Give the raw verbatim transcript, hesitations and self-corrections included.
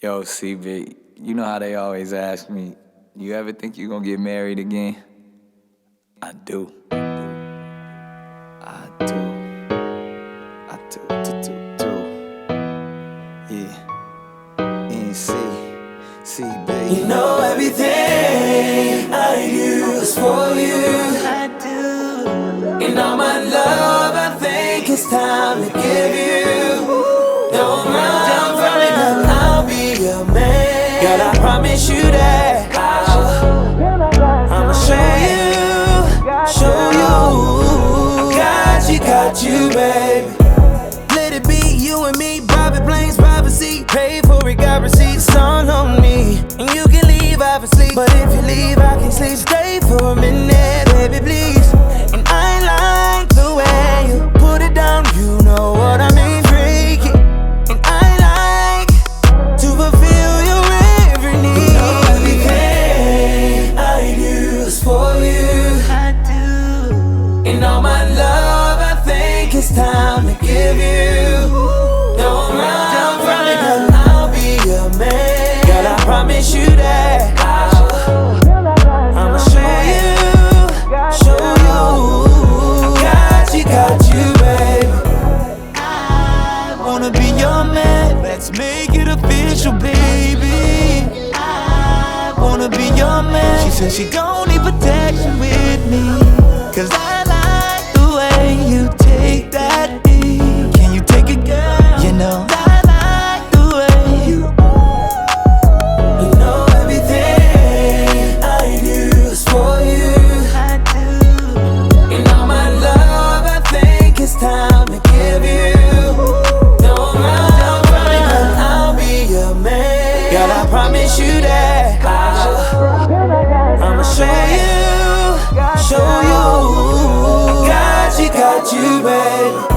Yo, C B, you know how they always ask me, you ever think you gonna get married again? I do. I do. I do, do, do, do. Yeah. N C, C, baby. You know everything I do is for you. I do. And all my love, I think it's time to give you. Don't run from it, but I'll be your man. Girl, I promise you that I'll, I'ma show you, show you. I got you, got you, baby. Let it be you and me, private planes, privacy. Pay for it, got receipts, all on me. And you can leave, obviously, but if you leave, I can sleep. Stay for a minute, baby, please. And I like the way you put it down, you know what I mean, freaky. And I like to fulfill your every need. You know everything I do is for you. I do. And all my love, I think it's time to give you. Don't run from it, but I'll be your man. Girl, I promise you that I'll, I'ma show you, show you. Got you, got you, baby. I wanna be your man. Let's make it official, baby. I wanna be your man. She said she gon' need protection with me, 'cause I like the way you take that E. Can you take it, girl? You know I like the way you. You know everything I do is for you. I do. And all my love, I think it's time to give you. Don't run from it, but I'll be your man. Girl, I promise you that I'll, I'ma show you, show you. Got you, got you, baby.